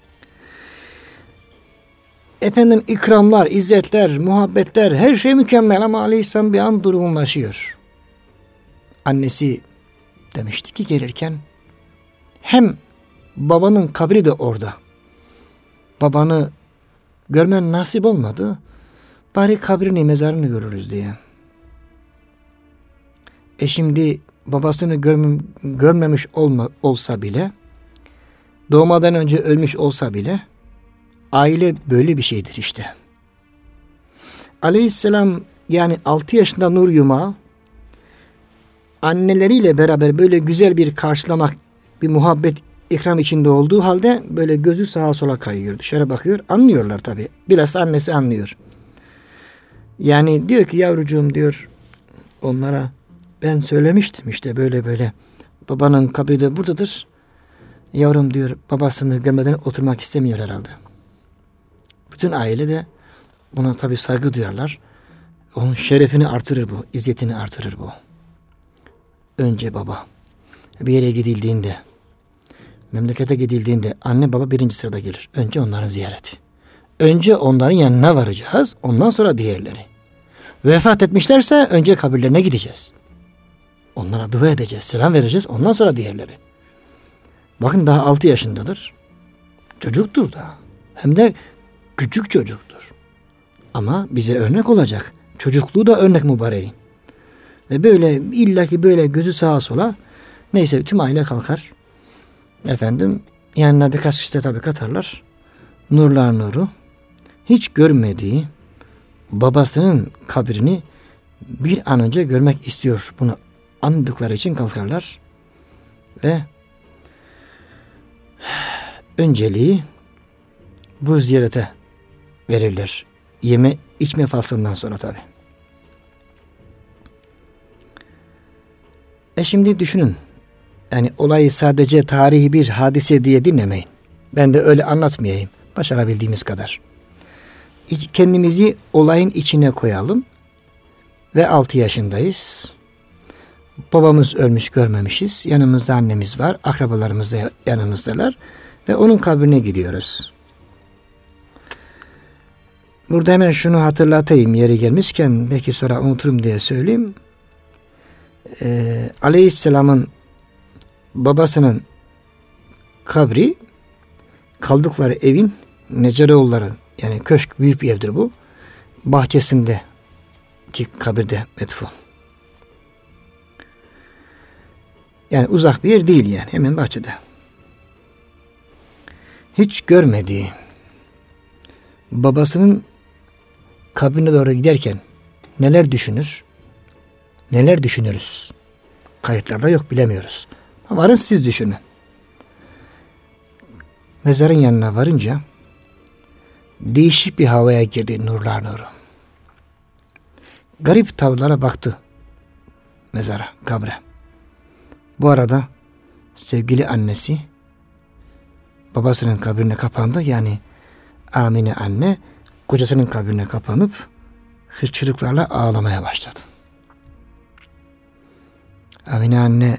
Efendim ikramlar, izzetler, muhabbetler her şey mükemmel ama Aleyhisselam bir an durgunlaşıyor. Annesi demişti ki gelirken hem babanın kabri de orada. Babanı görmen nasip olmadı. Bari kabrini, mezarını görürüz diye. E şimdi babasını görmem, görmemiş olma, olsa bile, doğmadan önce ölmüş olsa bile, aile böyle bir şeydir işte. Aleyhisselam yani altı yaşında Nur yumağı anneleriyle beraber böyle güzel bir karşılamak, bir muhabbet ikram içinde olduğu halde böyle gözü sağa sola kayıyor, dışarı bakıyor. Anlıyorlar tabii. Biraz annesi anlıyor. Yani diyor ki yavrucuğum diyor onlara, ben söylemiştim işte böyle böyle. Babanın kabri de buradadır. Yavrum diyor babasını görmeden oturmak istemiyor herhalde. Bütün aile de buna tabii saygı duyarlar. Onun şerefini artırır bu, izzetini artırır bu. Önce baba. Bir yere gidildiğinde, memlekete gidildiğinde anne baba birinci sırada gelir. Önce onların ziyareti. Önce onların yanına varacağız, ondan sonra diğerleri. Vefat etmişlerse önce kabirlerine gideceğiz. Onlara dua edeceğiz, selam vereceğiz, ondan sonra diğerleri. Bakın daha altı yaşındadır. Çocuktur daha. Hem de küçük çocuktur. Ama bize örnek olacak. Çocukluğu da örnek mübareğin. Ve böyle illaki böyle gözü sağa sola, neyse tüm aile kalkar. Efendim yanına birkaç kişi de tabii katarlar. Nurlar nuru. hiç görmediği babasının kabrini bir an önce görmek istiyor. Bunu anladıkları için kalkarlar ve önceliği bu ziyarete verirler. Yeme içme faslından sonra tabi. E şimdi düşünün. Yani olayı sadece tarihi bir hadise diye dinlemeyin. Ben de öyle anlatmayayım. Başarabildiğimiz kadar. Kendimizi olayın içine koyalım. Ve altı yaşındayız. Babamız ölmüş, görmemişiz. Yanımızda annemiz var. Akrabalarımız da yanımızdalar. Ve onun kabrine gidiyoruz. Burada hemen şunu hatırlatayım yeri gelmişken, belki sonra unuturum diye söyleyeyim. Ee, Aleyhisselam'ın babasının kabri kaldıkları evin Neceroğulları, yani köşk, büyük bir evdir bu, bahçesinde ki kabirde metfun. Yani uzak bir yer değil, yani hemen bahçede. Hiç görmediği babasının kabrine doğru giderken neler düşünür? Neler düşünürüz? Kayıtlarda yok, bilemiyoruz. Varın siz düşünün. Mezarın yanına varınca değişik bir havaya girdi, nurlar nuru. Garip tavırlara baktı mezara, kabre. Bu arada sevgili annesi babasının kabrine kapandı. Yani Amine anne kocasının kabrine kapanıp hırçırıklarla ağlamaya başladı. Amine anne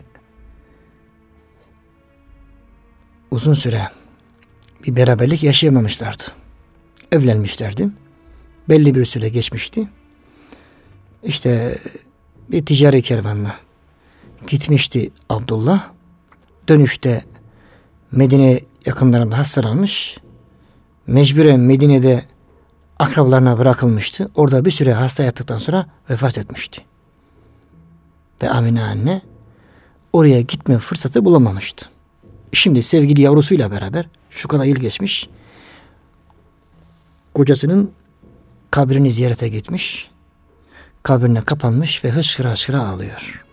uzun süre bir beraberlik yaşayamamışlardı. Evlenmişlerdi. Belli bir süre geçmişti. İşte bir ticari kervanla gitmişti Abdullah. Dönüşte Medine yakınlarında hastalanmış. Mecburen Medine'de akrabalarına bırakılmıştı. Orada bir süre hasta yattıktan sonra vefat etmişti. Ve Amine anne oraya gitme fırsatı bulamamıştı. Şimdi sevgili yavrusuyla beraber şu kadar yıl geçmiş. Kocasının kabrini ziyarete gitmiş. Kabrine kapanmış ve hışkıra hışkıra ağlıyor.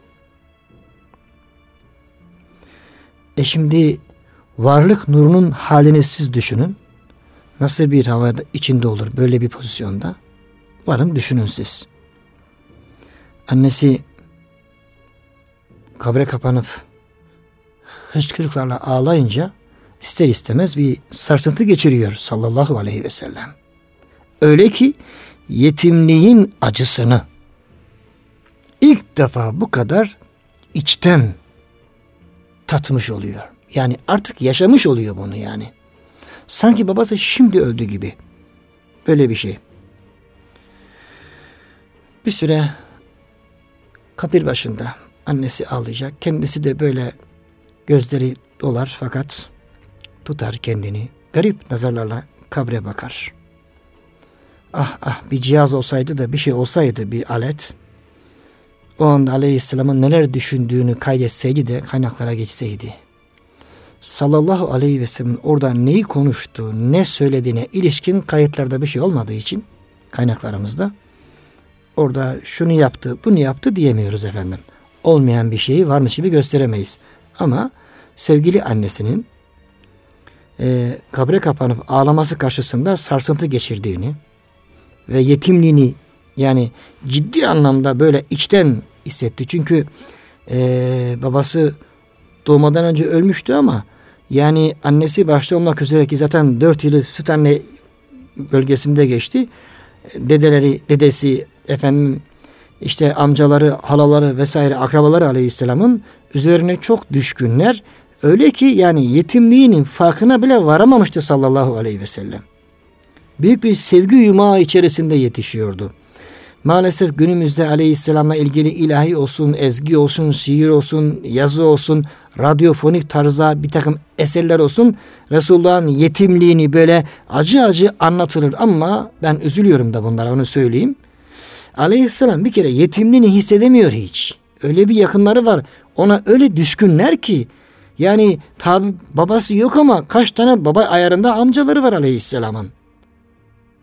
E şimdi varlık nurunun halini siz düşünün. Nasıl bir hava içinde olur böyle bir pozisyonda? Varın düşünün siz. Annesi kabre kapanıp hıçkırıklarla ağlayınca ister istemez bir sarsıntı geçiriyor sallallahu aleyhi ve sellem. Öyle ki yetimliğin acısını ilk defa bu kadar içten tatmış oluyor. Yani artık yaşamış oluyor bunu yani. Sanki babası şimdi öldü gibi. Böyle bir şey. Bir süre kabir başında annesi ağlayacak. Kendisi de böyle gözleri dolar fakat tutar kendini. Garip nazarlarla kabre bakar. Ah ah bir cihaz olsaydı da bir şey olsaydı, bir alet. O anda Aleyhisselam'ın neler düşündüğünü kaydetseydi de kaynaklara geçseydi. Sallallahu aleyhi ve sellem orada neyi konuştu, ne söylediğine ilişkin kayıtlarda bir şey olmadığı için kaynaklarımızda orada şunu yaptı, bunu yaptı diyemiyoruz efendim. Olmayan bir şeyi varmış gibi gösteremeyiz. Ama sevgili annesinin e, kabre kapanıp ağlaması karşısında sarsıntı geçirdiğini ve yetimliğini yani ciddi anlamda böyle içten hissetti. Çünkü e, babası doğmadan önce ölmüştü ama yani annesi başta olmak üzere ki zaten dört yılı süt anne bölgesinde geçti. Dedeleri, dedesi, efendim işte amcaları, halaları vesaire akrabaları Aleyhisselam'ın üzerine çok düşkünler. Öyle ki yani yetimliğinin farkına bile varamamıştı sallallahu aleyhi ve sellem. Büyük bir sevgi yumağı içerisinde yetişiyordu. Maalesef günümüzde Aleyhisselam'la ilgili ilahi olsun, ezgi olsun, şiir olsun, yazı olsun, radyofonik tarzda bir takım eserler olsun, Resulullah'ın yetimliğini böyle acı acı anlatılır ama ben üzülüyorum da bunlara, onu söyleyeyim. Aleyhisselam bir kere yetimliğini hissedemiyor hiç. Öyle bir yakınları var. Ona öyle düşkünler ki yani tabi babası yok ama kaç tane baba ayarında amcaları var Aleyhisselam'ın.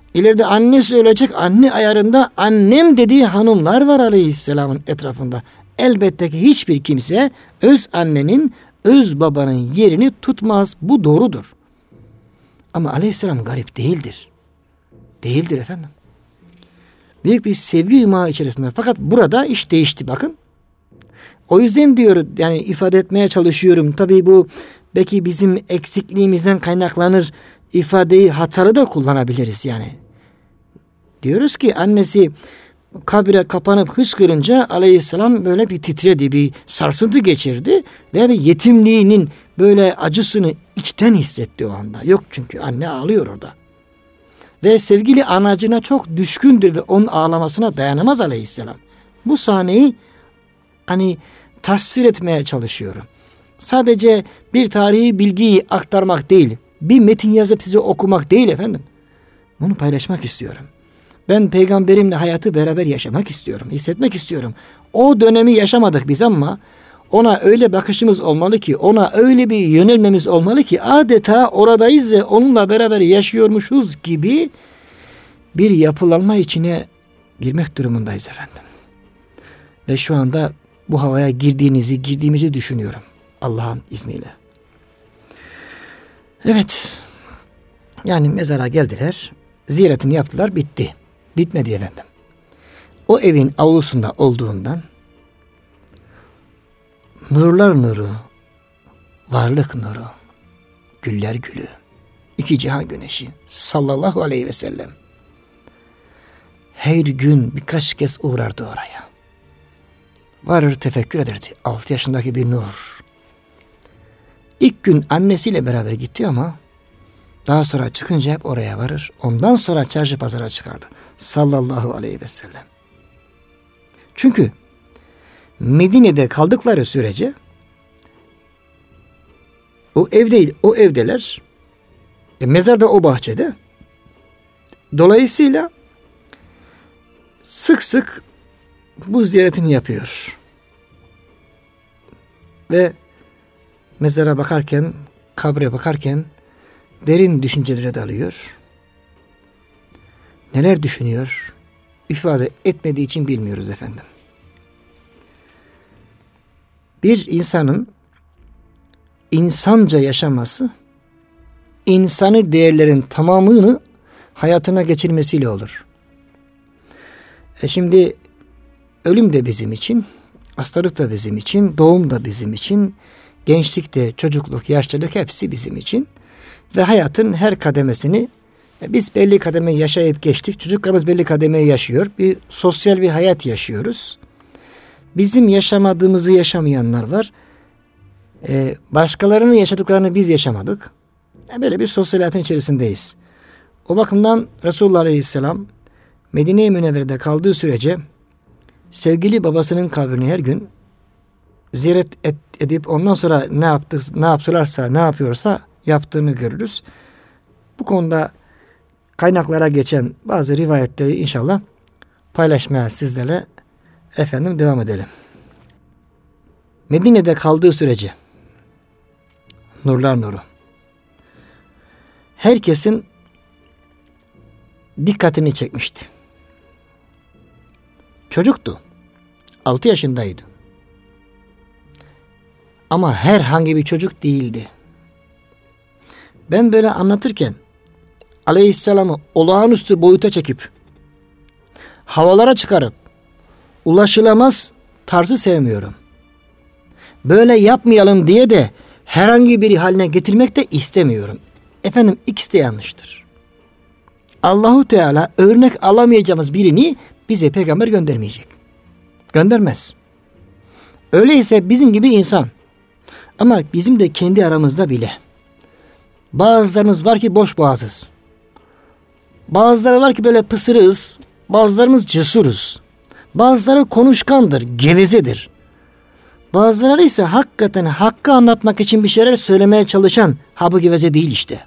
İleride annesi ölecek, anne ayarında annem dediği hanımlar var aleyhisselamın etrafında. Elbette ki hiçbir kimse öz annenin, öz babanın yerini tutmaz. Bu doğrudur. Ama aleyhisselam garip değildir. Değildir efendim. Büyük bir sevgi yumağı içerisinde. Fakat burada iş değişti bakın. O yüzden diyor, yani ifade etmeye çalışıyorum. Tabii bu belki bizim eksikliğimizden kaynaklanır, ifadeyi hatalı da kullanabiliriz yani. Diyoruz ki annesi kabire kapanıp hıçkırınca aleyhisselam böyle bir titredi, bir sarsıntı geçirdi ve bir yetimliğinin böyle acısını içten hissetti o anda. Yok çünkü anne ağlıyor orada. Ve sevgili anacına çok düşkündür ve onun ağlamasına dayanamaz aleyhisselam. Bu sahneyi hani tasvir etmeye çalışıyorum. Sadece bir tarihi bilgiyi aktarmak değil, bir metin yazıp size okumak değil efendim. Bunu paylaşmak istiyorum. Ben peygamberimle hayatı beraber yaşamak istiyorum, hissetmek istiyorum. O dönemi yaşamadık biz ama ona öyle bakışımız olmalı ki, ona öyle bir yönelmemiz olmalı ki adeta oradayız ve onunla beraber yaşıyormuşuz gibi bir yapılanma içine girmek durumundayız efendim. Ve şu anda bu havaya girdiğinizi, girdiğimizi düşünüyorum Allah'ın izniyle. Evet, yani mezara geldiler, ziyaretini yaptılar, bitti. Bitmedi efendim. O evin avlusunda olduğundan nurlar nuru, varlık nuru, güller gülü, iki cihan güneşi sallallahu aleyhi ve sellem her gün birkaç kez uğrardı oraya. Varır tefekkür ederdi. Altı yaşındaki bir nur. İlk gün annesiyle beraber gitti ama daha sonra çıkınca hep oraya varır. Ondan sonra çarşı pazara çıkardı. Sallallahu aleyhi ve sellem. Çünkü Medine'de kaldıkları sürece o ev değil, o evdeler. E, mezar da o bahçede. Dolayısıyla sık sık bu ziyaretini yapıyor. Ve mezara bakarken, kabre bakarken derin düşüncelere dalıyor. Neler düşünüyor? İfade etmediği için bilmiyoruz efendim. Bir insanın insanca yaşaması, insani değerlerin tamamını hayatına geçirmesiyle olur. E şimdi ölüm de bizim için, hastalık da bizim için, doğum da bizim için, gençlik de, çocukluk, yaşlılık hepsi bizim için. Ve hayatın her kademesini e biz belli kademeyi yaşayıp geçtik. Çocuklarımız belli kademeyi yaşıyor. Bir sosyal bir hayat yaşıyoruz. Bizim yaşamadığımızı yaşamayanlar var. Ee, başkalarının yaşadıklarını biz yaşamadık. Yani böyle bir sosyal hayatın içerisindeyiz. O bakımdan Resulullah Aleyhisselam Medine-i Münevvere'de kaldığı sürece sevgili babasının kabrini her gün ziyaret et, edip ondan sonra ne yaptık, ne yaptılarsa, ne yapıyorsa yaptığını görürüz. Bu konuda kaynaklara geçen bazı rivayetleri inşallah paylaşmaya sizlerle efendim devam edelim. Medine'de kaldığı sürece nurlar nuru herkesin dikkatini çekmişti. Çocuktu. Altı yaşındaydı. Ama herhangi bir çocuk değildi. Ben böyle anlatırken Aleyhisselam'ı olağanüstü boyuta çekip havalara çıkarıp ulaşılamaz tarzı sevmiyorum. Böyle yapmayalım diye de herhangi biri haline getirmek de istemiyorum. Efendim ikisi de yanlıştır. Allahu Teala örnek alamayacağımız birini bize peygamber göndermeyecek. Göndermez. Öyleyse bizim gibi insan. Ama bizim de kendi aramızda bile bazılarımız var ki boş boğazız. Bazıları var ki böyle pısırığız. Bazılarımız cesuruz. Bazıları konuşkandır, gevezedir. Bazıları ise hakikaten hakkı anlatmak için bir şeyler söylemeye çalışan ha bu geveze değil işte.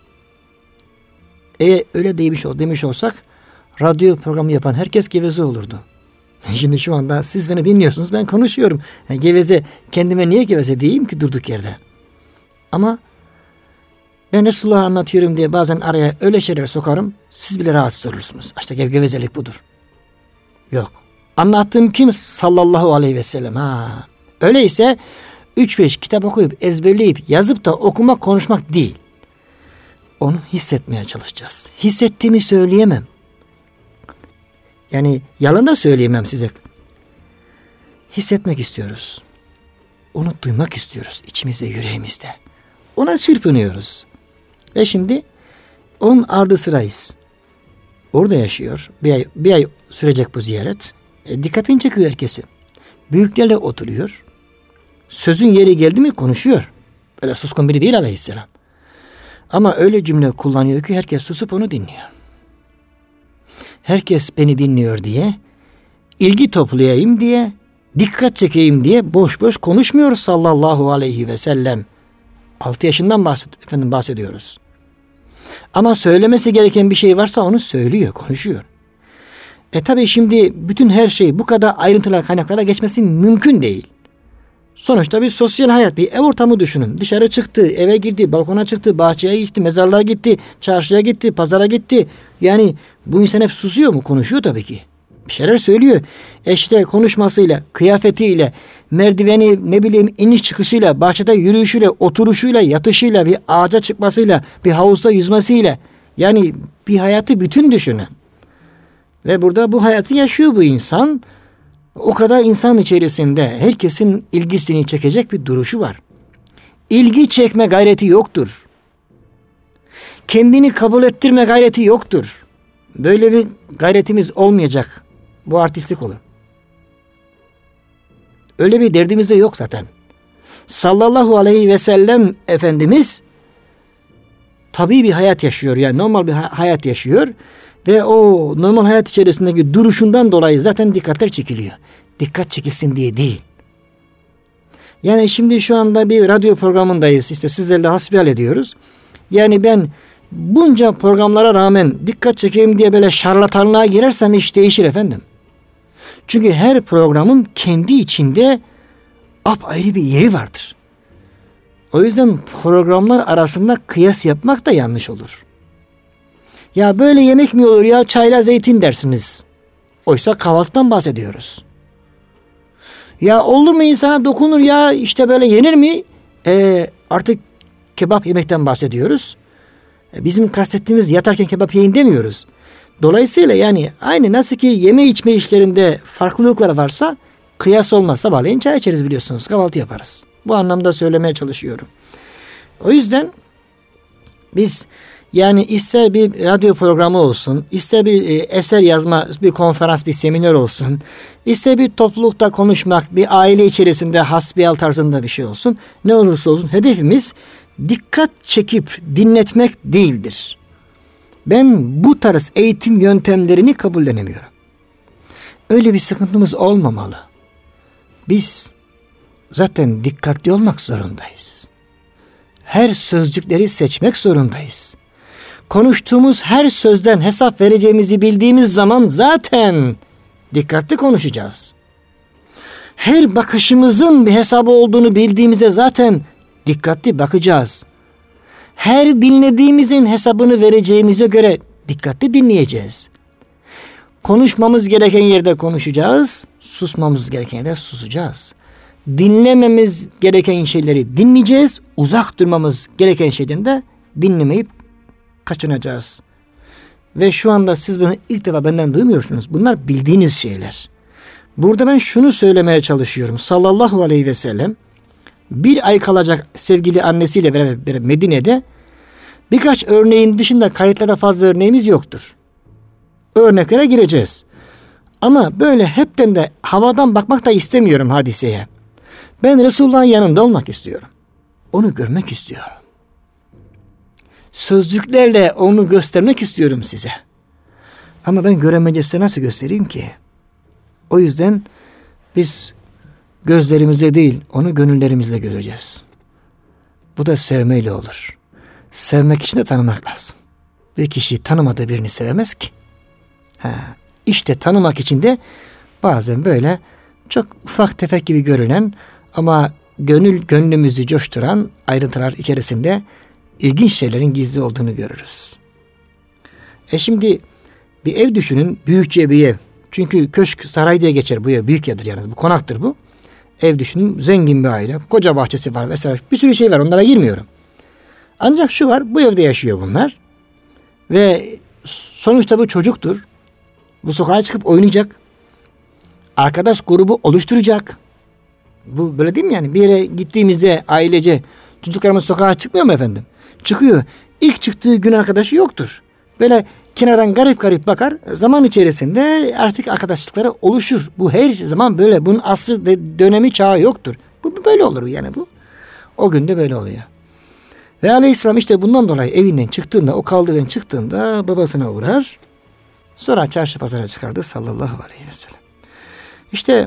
E öyle demiş, demiş olsak radyo programı yapan herkes geveze olurdu. Şimdi şu anda siz beni bilmiyorsunuz, ben konuşuyorum. Yani geveze, kendime niye geveze diyeyim ki durduk yerde? Ama Ben Resulullah'ı anlatıyorum diye bazen araya öyle şeyler sokarım. Siz bile rahatsız olursunuz. İşte gevezelik budur. Yok. Anlattığım kim? Sallallahu aleyhi ve sellem. Ha. Öyleyse üç beş kitap okuyup ezberleyip yazıp da okumak, konuşmak değil. Onu hissetmeye çalışacağız. Hissettiğimi söyleyemem. Yani yalan da söyleyemem size. Hissetmek istiyoruz. Onu duymak istiyoruz içimizde, yüreğimizde. Ona çırpınıyoruz. Ve şimdi onun ardı sırayız. Orada yaşıyor. Bir ay, bir ay sürecek bu ziyaret. E, dikkatini çekiyor herkesin. Büyüklerle oturuyor. Sözün yeri geldi mi konuşuyor. Öyle suskun biri değil aleyhisselam. Ama öyle cümle kullanıyor ki herkes susup onu dinliyor. Herkes beni dinliyor diye, ilgi toplayayım diye, dikkat çekeyim diye boş boş konuşmuyoruz sallallahu aleyhi ve sellem. Altı yaşından bahsed- efendim bahsediyoruz. Ama söylemesi gereken bir şey varsa onu söylüyor, konuşuyor. E tabi şimdi bütün her şey bu kadar ayrıntılar kaynaklara geçmesi mümkün değil. Sonuçta bir sosyal hayat, bir ev ortamı düşünün. Dışarı çıktı, eve girdi, balkona çıktı, bahçeye gitti, mezarlığa gitti, çarşıya gitti, pazara gitti. Yani bu insan hep susuyor mu? Konuşuyor tabii ki. Bir şeyler söylüyor. E işte konuşmasıyla, kıyafetiyle, merdiveni ne bileyim iniş çıkışıyla, bahçede yürüyüşüyle, oturuşuyla, yatışıyla, bir ağaca çıkmasıyla, bir havuzda yüzmesiyle. Yani bir hayatı bütün düşünün. Ve burada bu hayatı yaşıyor bu insan. O kadar insan içerisinde herkesin ilgisini çekecek bir duruşu var. İlgi çekme gayreti yoktur. Kendini kabul ettirme gayreti yoktur. Böyle bir gayretimiz olmayacak. Bu artistlik olur. Öyle bir derdimiz de yok zaten. Sallallahu aleyhi ve sellem Efendimiz tabii bir hayat yaşıyor. Yani normal bir hayat yaşıyor. Ve o normal hayat içerisindeki duruşundan dolayı zaten dikkatler çekiliyor. Dikkat çekilsin diye değil. Yani şimdi şu anda bir radyo programındayız. İşte sizlerle hasbihal ediyoruz. Yani ben bunca programlara rağmen dikkat çekeyim diye böyle şarlatanlığa girersem iş değişir efendim. Çünkü her programın kendi içinde apayrı bir yeri vardır. O yüzden programlar arasında kıyas yapmak da yanlış olur. Ya böyle yemek mi olur ya, çayla zeytin dersiniz. Oysa kahvaltıdan bahsediyoruz. Ya olur mu insana dokunur ya, işte böyle yenir mi? E, artık kebap yemekten bahsediyoruz. E, bizim kastettiğimiz yatarken kebap yiyin demiyoruz. Dolayısıyla yani aynı nasıl ki yeme içme işlerinde farklılıklar varsa, kıyas olmaz. Sabahleyin çay içeriz biliyorsunuz, kahvaltı yaparız. Bu anlamda söylemeye çalışıyorum. O yüzden biz yani ister bir radyo programı olsun, ister bir e, eser yazma, bir konferans, bir seminer olsun, ister bir toplulukta konuşmak, bir aile içerisinde hasbihal tarzında bir şey olsun, ne olursa olsun hedefimiz dikkat çekip dinletmek değildir. Ben bu tarz eğitim yöntemlerini kabullenemiyorum. Öyle bir sıkıntımız olmamalı. Biz zaten dikkatli olmak zorundayız. Her sözcükleri seçmek zorundayız. Konuştuğumuz her sözden hesap vereceğimizi bildiğimiz zaman zaten dikkatli konuşacağız. Her bakışımızın bir hesabı olduğunu bildiğimize zaten dikkatli bakacağız. Her dinlediğimizin hesabını vereceğimize göre dikkatli dinleyeceğiz. Konuşmamız gereken yerde konuşacağız, susmamız gereken yerde susacağız. Dinlememiz gereken şeyleri dinleyeceğiz, uzak durmamız gereken şeyden de dinlemeyip kaçınacağız. Ve şu anda siz bunu ilk defa benden duymuyorsunuz. Bunlar bildiğiniz şeyler. Burada ben şunu söylemeye çalışıyorum. Sallallahu aleyhi ve sellem bir ay kalacak sevgili annesiyle beraber Medine'de, birkaç örneğin dışında kayıtlarda fazla örneğimiz yoktur. Örneklere gireceğiz. Ama böyle hepten de havadan bakmak da istemiyorum hadiseye. Ben Resulullah'ın yanında olmak istiyorum. Onu görmek istiyorum. Sözcüklerle onu göstermek istiyorum size. Ama ben göremeyince size nasıl göstereyim ki? O yüzden biz gözlerimizle değil, onu gönüllerimizle göreceğiz. Bu da sevmeyle olur. Sevmek için de tanımak lazım. Bir kişi tanımadığı birini sevemez ki. Ha, işte tanımak için de bazen böyle çok ufak tefek gibi görünen ama gönül gönlümüzü coşturan ayrıntılar içerisinde ilginç şeylerin gizli olduğunu görürüz. E şimdi bir ev düşünün, büyükçe bir ev. Çünkü köşk, saray diye geçer bu ev. Büyük yerdir yani. Bu konaktır bu. Ev düşünün, zengin bir aile. Koca bahçesi var vesaire. Bir sürü şey var, onlara girmiyorum. Ancak şu var, bu evde yaşıyor bunlar. Ve sonuçta bu çocuktur. Bu sokağa çıkıp oynayacak. Arkadaş grubu oluşturacak. Bu böyle değil mi yani? Bir yere gittiğimizde ailece çocuklarımız sokağa çıkmıyor mu efendim? Çıkıyor. İlk çıktığı gün arkadaşı yoktur. Böyle kenardan garip garip bakar. Zaman içerisinde artık arkadaşlıkları oluşur. Bu her zaman böyle. Bunun asrı dönemi çağı yoktur. Bu böyle olur yani bu. O gün de böyle oluyor. Ve Aleyhisselam işte bundan dolayı evinden çıktığında, o kaldığı evden çıktığında babasına uğrar. Sonra çarşı pazara çıkardı sallallahu aleyhi ve sellem. İşte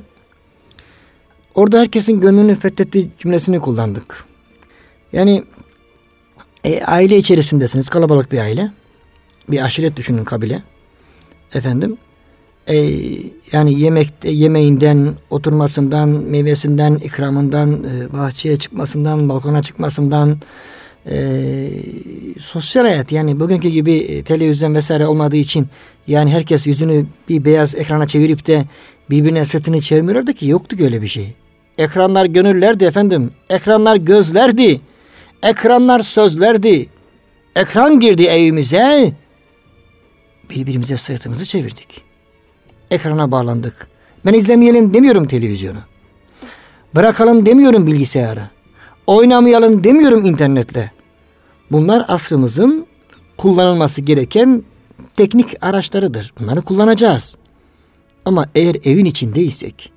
orada herkesin gönlünü fethettiği cümlesini kullandık. Yani e, aile içerisindesiniz, kalabalık bir aile. Bir aşiret düşünün, kabile. Efendim, e, yani yemekte, yemeğinden, oturmasından, meyvesinden, ikramından, e, bahçeye çıkmasından, balkona çıkmasından, e, sosyal hayat, yani bugünkü gibi e, televizyon vesaire olmadığı için yani herkes yüzünü bir beyaz ekrana çevirip de birbirine sırtını çevirmiyorlardı ki, yoktu öyle bir şey. Ekranlar gönüllerdi efendim. Ekranlar gözlerdi. Ekranlar sözlerdi. Ekran girdi evimize. Birbirimize sırtımızı çevirdik. Ekrana bağlandık. Ben izlemeyelim demiyorum televizyonu. Bırakalım demiyorum bilgisayarı. Oynamayalım demiyorum internetle. Bunlar asrımızın kullanılması gereken teknik araçlarıdır. Bunları kullanacağız. Ama eğer evin içindeysek,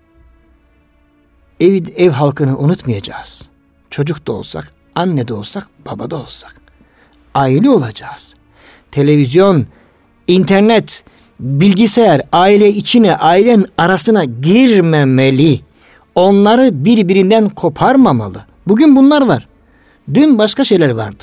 ev, ev halkını unutmayacağız. Çocuk da olsak, anne de olsak, baba da olsak. Aile olacağız. Televizyon, internet, bilgisayar aile içine, ailenin arasına girmemeli. Onları birbirinden koparmamalı. Bugün bunlar var. Dün başka şeyler vardı.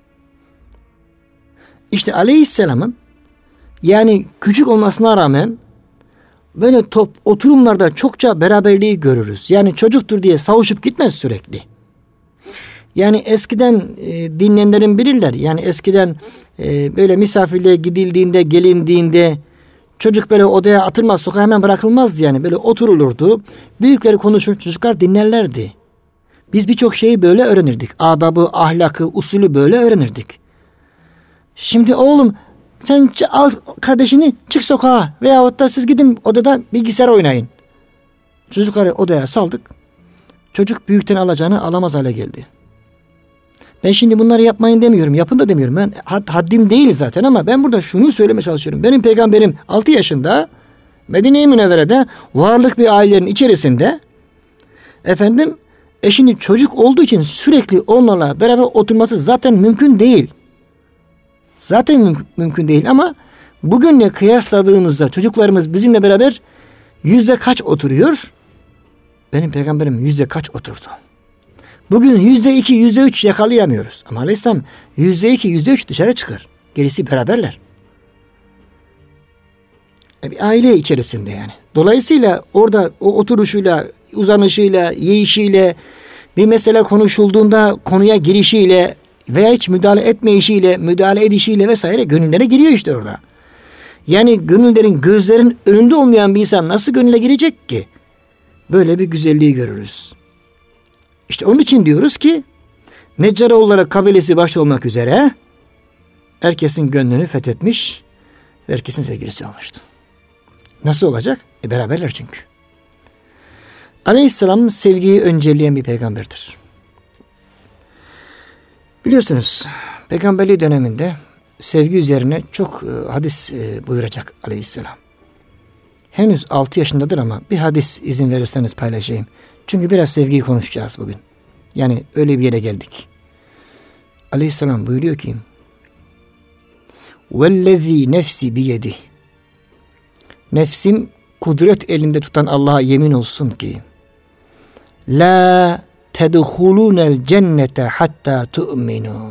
İşte Aleyhisselam'ın yani küçük olmasına rağmen böyle top oturumlarda çokça beraberliği görürüz. Yani çocuktur diye savuşup gitmez sürekli. Yani eskiden e, dinleyenlerin bilirler. Yani eskiden e, böyle misafirliğe gidildiğinde, gelindiğinde çocuk böyle odaya atılmaz, sokağa hemen bırakılmazdı yani. Böyle oturulurdu. Büyükleri konuşur, çocuklar dinlerlerdi. Biz birçok şeyi böyle öğrenirdik. Adabı, ahlakı, usulü böyle öğrenirdik. Şimdi oğlum sen al kardeşini, çık sokağa veyahut da siz gidin odada bilgisayar oynayın. Çocukları odaya saldık. Çocuk büyükten alacağını alamaz hale geldi. Ben şimdi bunları yapmayın demiyorum. Yapın da demiyorum. Ben haddim değil zaten ama ben burada şunu söylemeye çalışıyorum. Benim peygamberim altı yaşında Medine-i Münevvere'de varlık bir ailenin içerisinde efendim eşinin çocuk olduğu için sürekli onlarla beraber oturması zaten mümkün değil. Zaten müm- mümkün değil ama bugünle kıyasladığımızda çocuklarımız bizimle beraber yüzde kaç oturuyor? Benim peygamberim yüzde kaç oturdu? Bugün yüzde iki, yüzde üç yakalayamıyoruz. Ama Aleyhisselam yüzde iki, yüzde üç dışarı çıkar. Gerisi beraberler. E bir aile içerisinde yani. Dolayısıyla orada o oturuşuyla, uzanışıyla, yiyişiyle, bir mesele konuşulduğunda konuya girişiyle veya hiç müdahale etmeyişiyle, müdahale edişiyle vesaire gönüllere giriyor işte orada. Yani gönüllerin, gözlerin önünde olmayan bir insan nasıl gönüle girecek ki? Böyle bir güzelliği görürüz. İşte onun için diyoruz ki Neccaroğulları kabilesi baş olmak üzere herkesin gönlünü fethetmiş, herkesin sevgilisi olmuştu. Nasıl olacak? E beraberler çünkü. Aleyhisselam sevgiyi öncelleyen bir peygamberdir. Biliyorsunuz peygamberliği döneminde sevgi üzerine çok e, hadis e, buyuracak Aleyhisselam. Henüz altı yaşındadır ama bir hadis izin verirseniz paylaşayım. Çünkü biraz sevgiyi konuşacağız bugün. Yani öyle bir yere geldik. Aleyhisselam buyuruyor ki وَالَّذ۪ي nefsi biyedih. Nefsim kudret elinde tutan Allah'a yemin olsun ki La tedhulûnel cennete hatta tu'minû.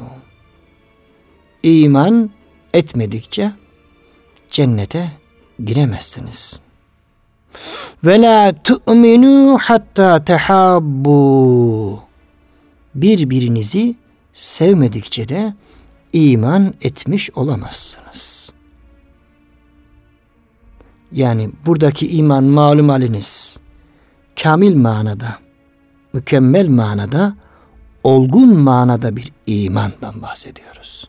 İman etmedikçe cennete giremezsiniz. Ve la tu'minû hatta tehabbu. Birbirinizi sevmedikçe de iman etmiş olamazsınız. Yani buradaki iman malum haliniz kamil manada, mükemmel manada, olgun manada bir imandan bahsediyoruz.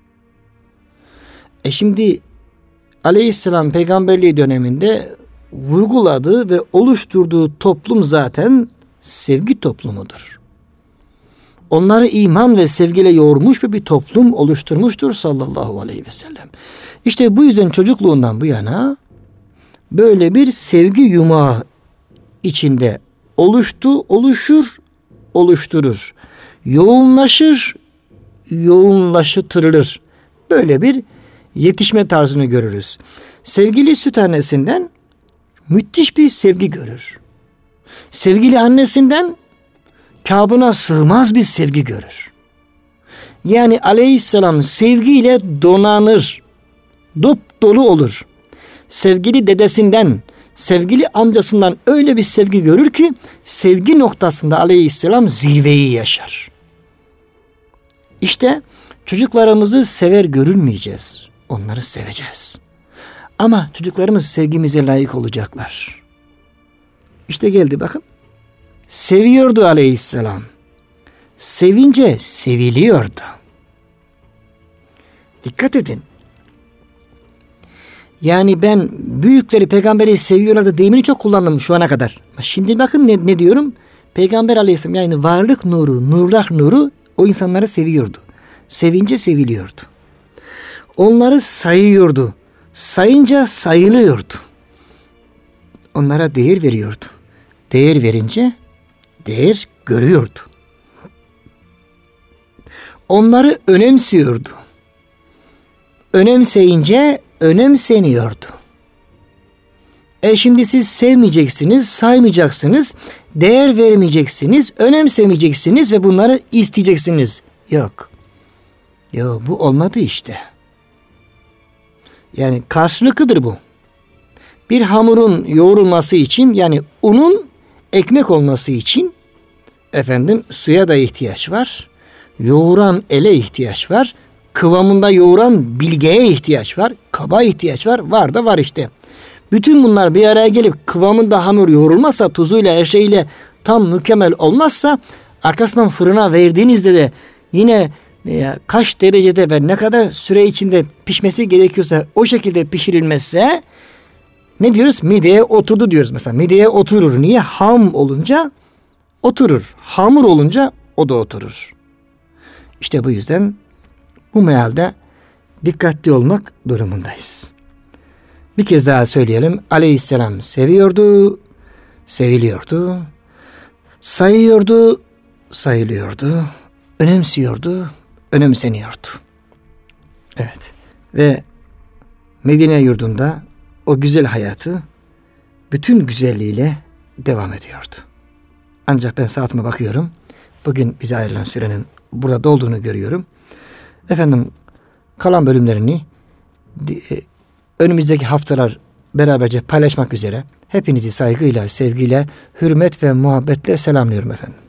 E şimdi Aleyhisselam peygamberliği döneminde vurguladığı ve oluşturduğu toplum zaten sevgi toplumudur. Onları iman ve sevgiyle yoğurmuş ve bir toplum oluşturmuştur sallallahu aleyhi ve sellem. İşte bu yüzden çocukluğundan bu yana böyle bir sevgi yumağı içinde oluştu, oluşur, oluşturur. Yoğunlaşır, yoğunlaştırılır. Böyle bir yetişme tarzını görürüz. Sevgili süt annesinden müthiş bir sevgi görür. Sevgili annesinden kabına sığmaz bir sevgi görür. Yani Aleyhisselam sevgiyle donanır, dop dolu olur. Sevgili dedesinden, sevgili amcasından öyle bir sevgi görür ki sevgi noktasında Aleyhisselam zirveyi yaşar. İşte çocuklarımızı sever görünmeyeceğiz. Onları seveceğiz. Ama çocuklarımız sevgimize layık olacaklar. İşte geldi bakın. Seviyordu Aleyhisselam. Sevince seviliyordu. Dikkat edin. Yani ben büyükleri peygamberi seviyorlardı deyimini çok kullandım şu ana kadar. Şimdi bakın ne, ne diyorum? Peygamber Aleyhisselam yani varlık nuru, nurlar nuru o insanları seviyordu. Sevince seviliyordu. Onları sayıyordu. Sayınca sayılıyordu. Onlara değer veriyordu. Değer verince değer görüyordu. Onları önemsiyordu. Önemseyince önemseniyordu. E şimdi siz sevmeyeceksiniz, saymayacaksınız, değer vermeyeceksiniz, önemsemeyeceksiniz ve bunları isteyeceksiniz. Yok. Yok, bu olmadı işte. Yani karşılıklıdır bu. Bir hamurun yoğrulması için yani unun ekmek olması için efendim suya da ihtiyaç var. Yoğuran ele ihtiyaç var. Kıvamında yoğuran bilgeye ihtiyaç var. Kaba ihtiyaç var. Var da var işte. Bütün bunlar bir araya gelip kıvamında hamur yoğrulmazsa, tuzuyla her şeyle tam mükemmel olmazsa arkasından fırına verdiğinizde de yine veya kaç derecede ve ne kadar süre içinde pişmesi gerekiyorsa o şekilde pişirilmezse ne diyoruz? Mideye oturdu diyoruz mesela. Mideye oturur. Niye? Ham olunca oturur. Hamur olunca o da oturur. İşte bu yüzden bu mealde dikkatli olmak durumundayız. Bir kez daha söyleyelim. Aleyhisselam seviyordu, seviliyordu, sayıyordu, sayılıyordu, önemsiyordu, önemseniyordu. Evet. Ve Medine yurdunda o güzel hayatı bütün güzelliğiyle devam ediyordu. Ancak ben saatime bakıyorum. Bugün bize ayrılan sürenin burada dolduğunu görüyorum. Efendim kalan bölümlerini önümüzdeki haftalar beraberce paylaşmak üzere hepinizi saygıyla, sevgiyle, hürmet ve muhabbetle selamlıyorum efendim.